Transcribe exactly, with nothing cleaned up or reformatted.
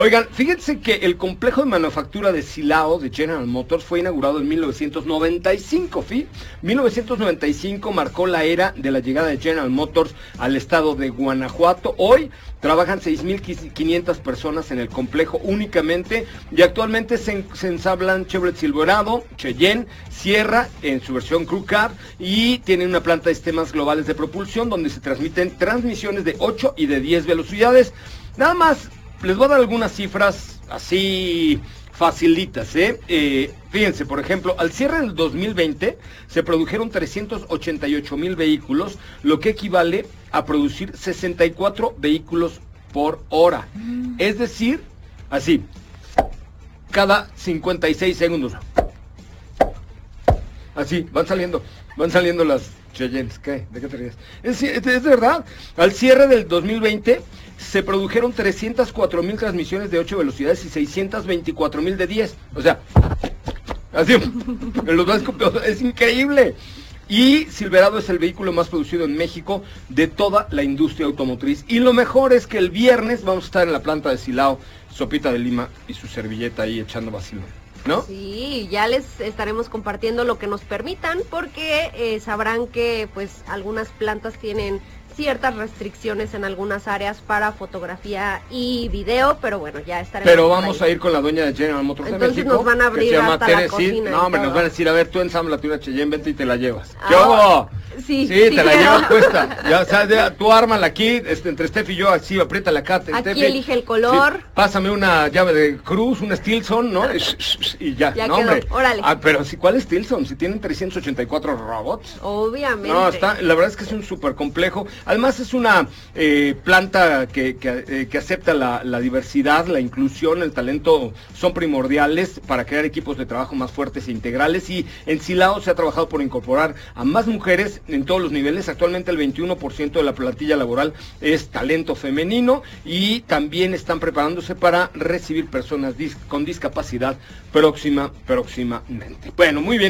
Oigan, fíjense que el complejo de manufactura de Silao de General Motors fue inaugurado en mil novecientos noventa y cinco, ¿sí? mil novecientos noventa y cinco marcó la era de la llegada de General Motors al estado de Guanajuato. Hoy trabajan seis mil quinientas personas en el complejo únicamente y actualmente se, se ensamblan Chevrolet Silverado, Cheyenne, Sierra en su versión Crew Cab y tienen una planta de sistemas globales de propulsión donde se transmiten transmisiones de ocho y de diez velocidades. Nada más les voy a dar algunas cifras así facilitas, ¿eh? eh fíjense, por ejemplo, al cierre del dos mil veinte se produjeron trescientos ochenta y ocho mil vehículos, lo que equivale a producir sesenta y cuatro vehículos por hora. Mm. Es decir, así, cada cincuenta y seis segundos. Así, van saliendo, van saliendo las Cheyennes. ¿Qué? ¿De qué te ríes? Es, es, es verdad, al cierre del dos mil veinte se produjeron trescientas cuatro mil transmisiones de ocho velocidades y seiscientas veinticuatro mil de diez. O sea, así, en los más, es increíble. Y Silverado es el vehículo más producido en México de toda la industria automotriz. Y lo mejor es que el viernes vamos a estar en la planta de Silao, Sopita de Lima y su servilleta ahí echando vacilón, ¿no? Sí, ya les estaremos compartiendo lo que nos permitan, porque eh, sabrán que pues algunas plantas tienen ciertas restricciones en algunas áreas para fotografía y video, pero bueno, ya estaremos. Pero vamos ahí a ir con la dueña de General Motors de Entonces México, nos van a abrir hasta Tere, la cocina. Sí, no, hombre, todo. nos van a decir, a ver, tú ensámblate una Cheyenne, vente y te la llevas. Ah, ¿Qué hubo? Sí, sí, sí te la quiero. llevas puesta. Ya, o sea, ya, tú ármala aquí, este, entre Steph y yo, así, apriétala acá. Aquí Steffi, elige el color. Sí, pásame una llave de Cruz, una Stilson, ¿no? Y ya, ya no, quedó. hombre. Órale. Ah, pero si, ¿cuál es Stilson? Si tienen trescientos ochenta y cuatro robots. Obviamente. No, está, la verdad es que es un súper complejo. Además es una eh, planta que, que, eh, que acepta la, la diversidad, la inclusión, el talento son primordiales para crear equipos de trabajo más fuertes e integrales. Y en Silao se ha trabajado por incorporar a más mujeres en todos los niveles. Actualmente el veintiuno por ciento de la plantilla laboral es talento femenino y también están preparándose para recibir personas dis- con discapacidad próxima, próximamente. Bueno, muy bien.